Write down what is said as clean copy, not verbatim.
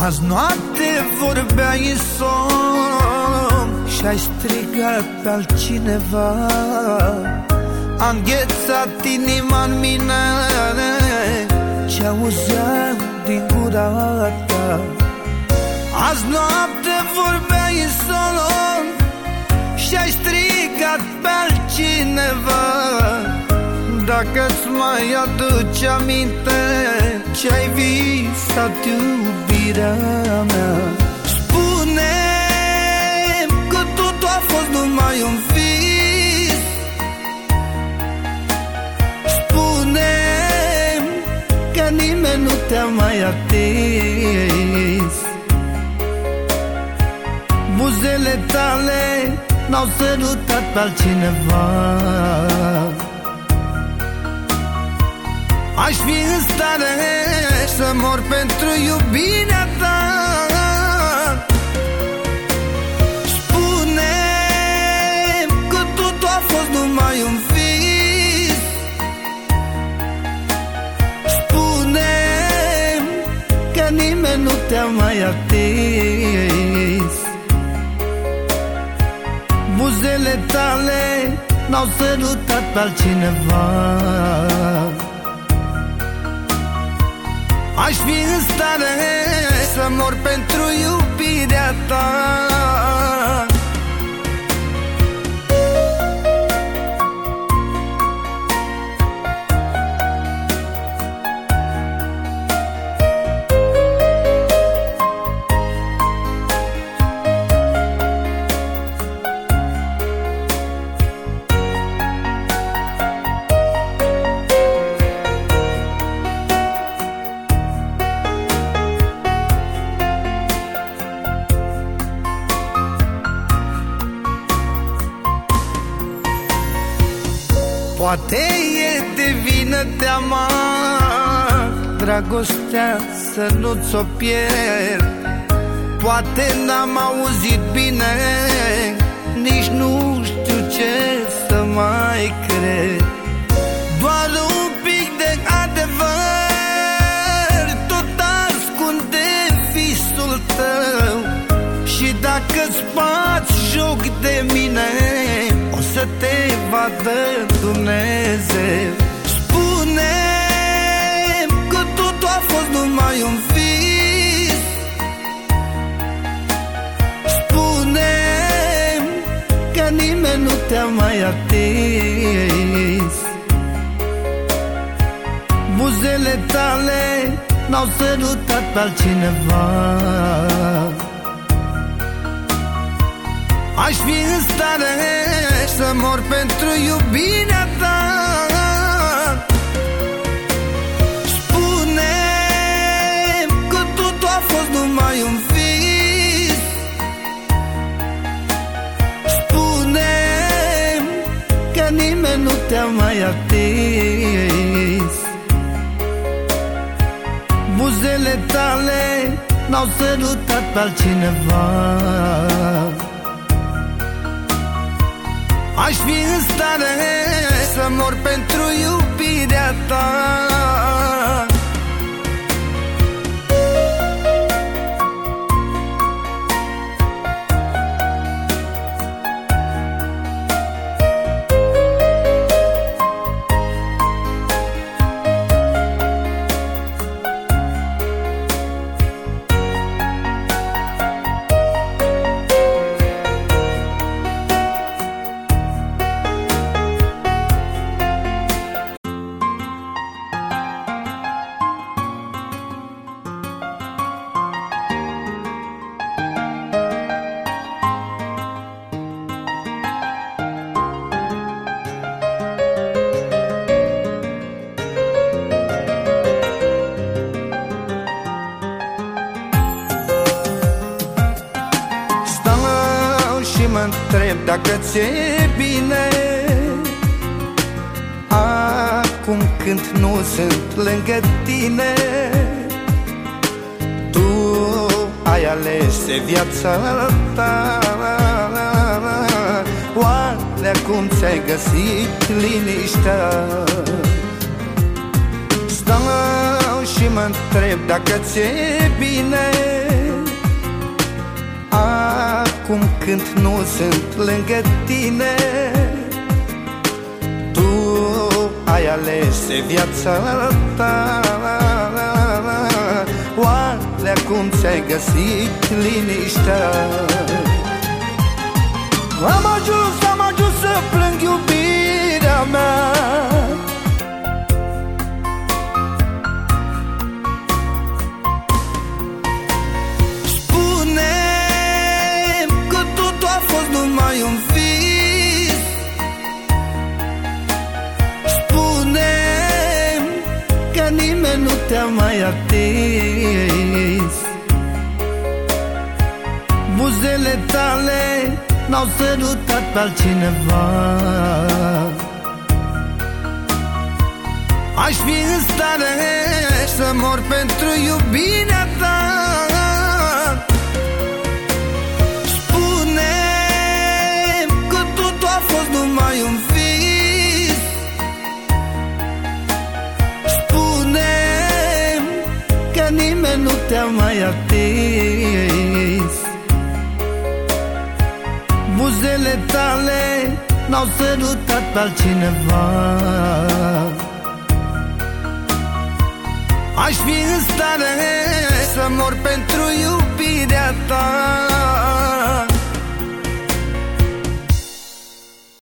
Azi noapte vorbeai somn și-ai strigat pe altcineva. A înghețat inima-n mine ce auzeam din gura ta. Azi noapte vorbeai somn și-ai strigat pe altcineva. Dacă-ți mai aduci aminte ce-ai visat, iubirea mea, spune-mi că totul a fost numai un vis. Spune-mi că nimeni nu te-a mai atins. Buzele tale n-au sărutat pe altcineva. Aș fi în stare să mor pentru iubirea ta. Spune-mi că totul a fost numai un vis. Spune-mi că nimeni nu te-a mai atins. Buzele tale n-au sărutat pe altcineva. Aș fi în stare să mor pentru iubirea ta. Poate e de vină teama, dragostea să nu-ți o pierd. Poate n-am auzit bine, nici nu știu ce să mai cred. Doar un pic de adevăr tot ascunde visul tău. Și dacă-ți bați joc de mine, o să te vadă Dumnezeu. Spune-mi că totul a fost numai un vis. Spune-mi că nimeni nu te-a mai atins. Buzele tale n-au sărutat pe altcineva. Aș fi în stare să mor pentru iubirea ta. Spune-mi că totul a fost numai un vis. Spune-mi că nimeni nu te-a mai atins. Buzele tale n-au sărutat pe altcineva. Aș fi în stare să mor pentru iubirea ta. Mă-ntreb dacă ți-e bine acum când nu sunt lângă tine. Tu ai ales viața ta, oare acum ți-ai găsit liniștea? Stau și mă întreb dacă ți-e bine acum când nu sunt lângă tine. Tu ai ales viața ta, oare acum ți-ai găsit liniștea? Am ajuns să plâng iubirea mea. Spune-mi că totul a fost numai un vis. Spune-mi că nimeni nu te-a mai atins. Buzele tale n-au sărutat pe altcineva. Aș fi în stare să mor pentru iubirea ta. Spune-mi că totul a fost numai un vis. Spune-mi că nimeni nu te-a mai atins. Buzele tale n-au sărutat pe altcineva. Aș fi în stare să mor pentru iubirea ta.